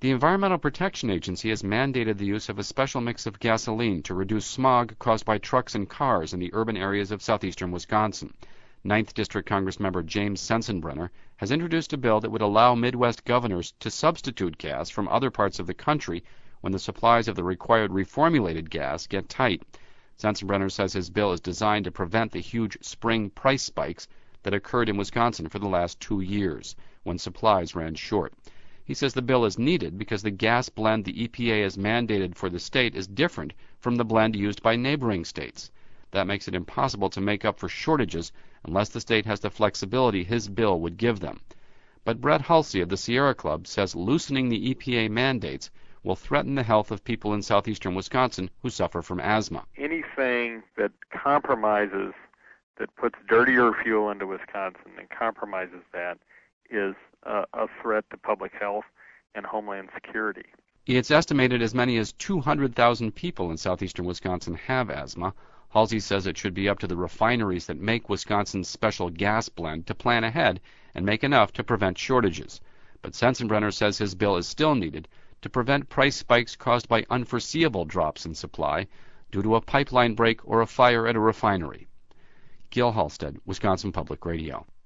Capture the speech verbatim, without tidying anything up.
The Environmental Protection Agency has mandated the use of a special mix of gasoline to reduce smog caused by trucks and cars in the urban areas of southeastern Wisconsin. ninth District Congressmember James Sensenbrenner has introduced a bill that would allow Midwest governors to substitute gas from other parts of the country when the supplies of the required reformulated gas get tight. Sensenbrenner says his bill is designed to prevent the huge spring price spikes that occurred in Wisconsin for the last two years, when supplies ran short. He says the bill is needed because the gas blend the E P A has mandated for the state is different from the blend used by neighboring states. That makes it impossible to make up for shortages unless the state has the flexibility his bill would give them. But Brett Hulsey of the Sierra Club says loosening the E P A mandates will threaten the health of people in southeastern Wisconsin who suffer from asthma. Anything that compromises, that puts dirtier fuel into Wisconsin and compromises that is a, a threat to public health and homeland security. It's estimated as many as two hundred thousand people in southeastern Wisconsin have asthma. Halsey says it should be up to the refineries that make Wisconsin's special gas blend to plan ahead and make enough to prevent shortages. But Sensenbrenner says his bill is still needed to prevent price spikes caused by unforeseeable drops in supply due to a pipeline break or a fire at a refinery. Gil Halstead, Wisconsin Public Radio.